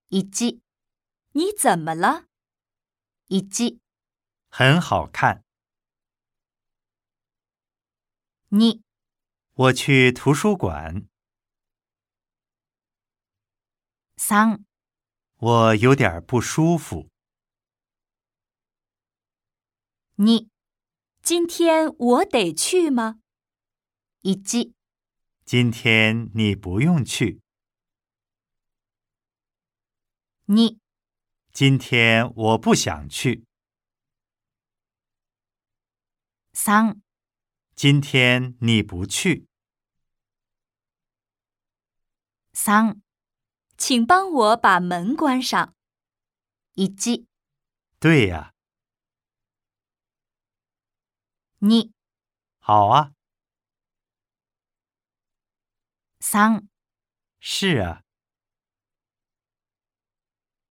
1、 你怎么了 1、 很好看。 2、 我去图书馆。 3、 我有点不舒服。 2、 今天我得去吗 1、 今天你不用去。 2、 今天我不想去。 3、 今天你不去。 3、 请帮我把门关上。 1、 对呀， 2、 好啊， 3 是啊。